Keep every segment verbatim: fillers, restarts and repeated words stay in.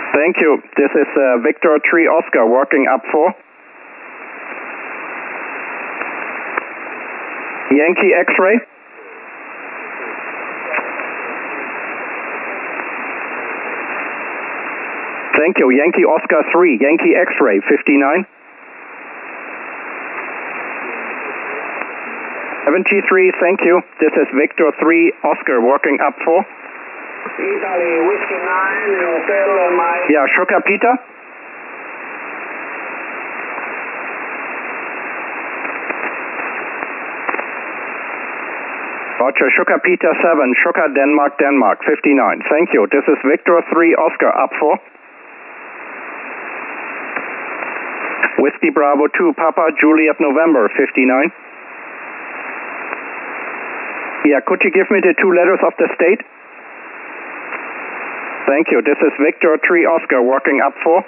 Thank you. This is uh, Victor three Oscar working up four. Yankee X-ray. Thank you. Yankee Oscar three, Yankee X-ray, fifty-nine. seventy-three, thank you. This is Victor three Oscar working up four. Italy, Whiskey nine, Hotel Mike. Yeah, Sugar Peter. Roger, Sugar Peter seven, Sugar Denmark, Denmark, fifty-nine. Thank you. This is Victor three Oscar up four. Whiskey Bravo two, Papa Juliet November, fifty-nine. Yeah, could you give me the two letters of the state? Thank you. This is Victor three Oscar working up four.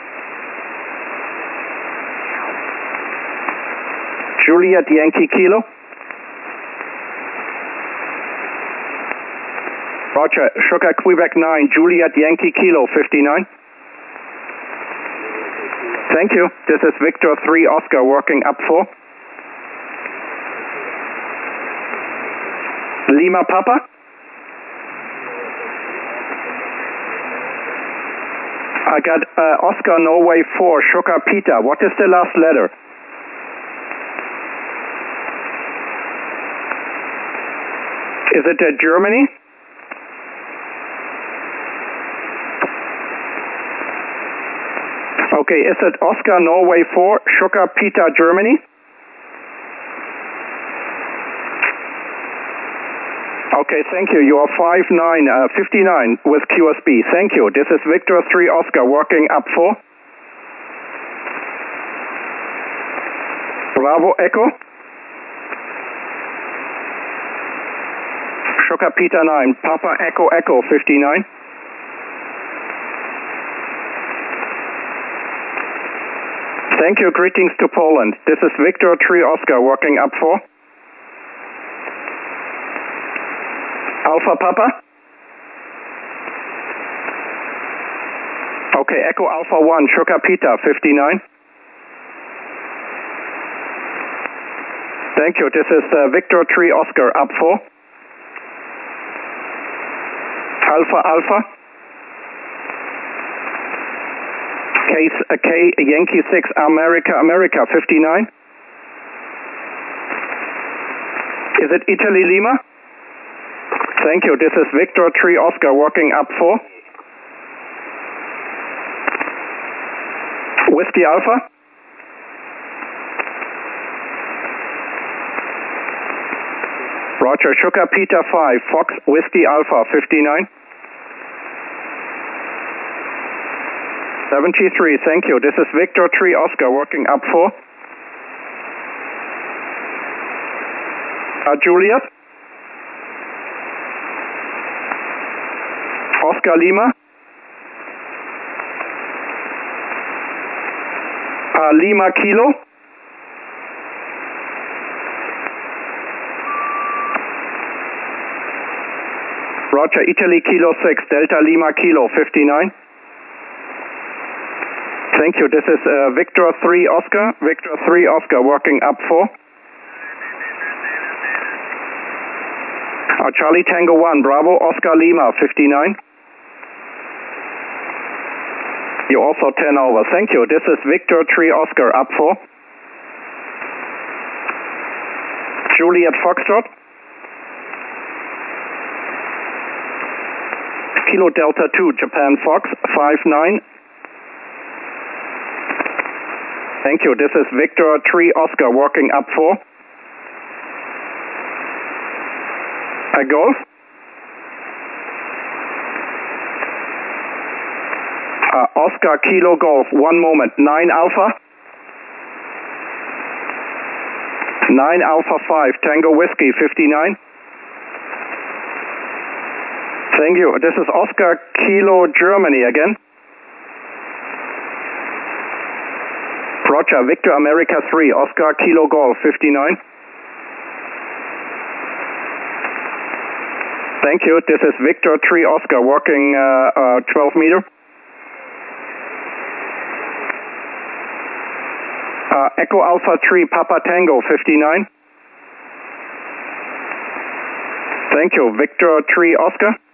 Juliet Yankee Kilo. Roger, Sugar Quebec nine, Juliet Yankee Kilo, fifty-nine. Thank you. This is Victor three Oscar working up four. Lima Papa. I got uh, Oscar Norway four, Sugar Peter. What is the last letter? Is it uh, Germany? Okay, is it Oscar Norway four, Sugar Peter Germany? Okay, thank you. You are five nine, uh, fifty-nine with Q S B. Thank you. This is Victor three Oscar working up four. Bravo Echo. Sugar Peter nine, Papa Echo Echo, fifty-nine. Thank you. Greetings to Poland. This is Victor three Oscar working up four. Alpha Papa. Okay, Echo Alpha one, Sugar Peter, fifty-nine. Thank you. This is uh, Victor three Oscar up four. Alpha Alpha. Case uh, K Yankee six America America, fifty-nine. Is it Italy Lima? Thank you. This is Victor three Oscar working up four. Whiskey Alpha. Roger, Sugar Peter five, Fox Whiskey Alpha, fifty-nine. seventy-three, thank you. This is Victor three Oscar working up four. Uh, Juliet. Oscar Lima. Uh, Lima Kilo. Roger, Italy Kilo six, Delta Lima Kilo, fifty-nine. Thank you. This is uh, Victor three Oscar, Victor three Oscar working up four. Uh, Charlie Tango one, Bravo Oscar Lima, fifty-nine. You also ten over. Thank you. This is Victor three Oscar up four. Juliet Foxtrot. Kilo Delta two, Japan Fox, five nine. Thank you. This is Victor three Oscar working up four. A Golf. Uh, Oscar Kilo Golf, one moment, nine Alpha. nine Alpha five, Tango Whiskey, fifty-nine. Thank you. This is Oscar Kilo Germany again. Roger, Victor America three, Oscar Kilo Golf, fifty-nine. Thank you. This is Victor three Oscar working uh, uh, twelve meter. Uh, Echo Alpha three, Papa Tango, fifty-nine. Thank you. Victor three, Oscar.